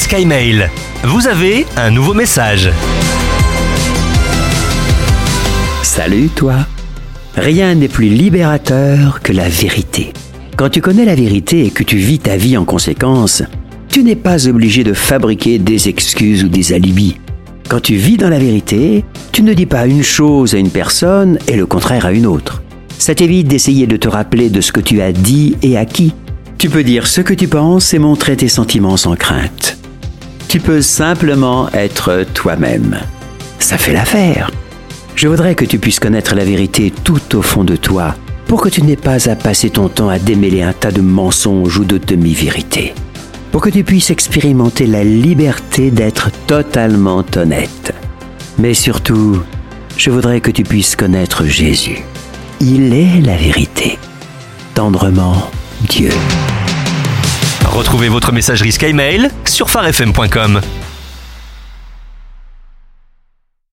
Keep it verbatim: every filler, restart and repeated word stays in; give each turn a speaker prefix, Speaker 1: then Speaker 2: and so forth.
Speaker 1: SkyMail. Vous avez un nouveau message.
Speaker 2: Salut toi. Rien n'est plus libérateur que la vérité. Quand tu connais la vérité et que tu vis ta vie en conséquence, tu n'es pas obligé de fabriquer des excuses ou des alibis. Quand tu vis dans la vérité, tu ne dis pas une chose à une personne et le contraire à une autre. Ça t'évite d'essayer de te rappeler de ce que tu as dit et à qui. Tu peux dire ce que tu penses et montrer tes sentiments sans crainte. Tu peux simplement être toi-même. Ça fait l'affaire. Je voudrais que tu puisses connaître la vérité tout au fond de toi, pour que tu n'aies pas à passer ton temps à démêler un tas de mensonges ou de demi-vérités. Pour que tu puisses expérimenter la liberté d'être totalement honnête. Mais surtout, je voudrais que tu puisses connaître Jésus. Il est la vérité. Tendrement, Dieu.
Speaker 1: Retrouvez votre messagerie SkyMail sur phare f m point com.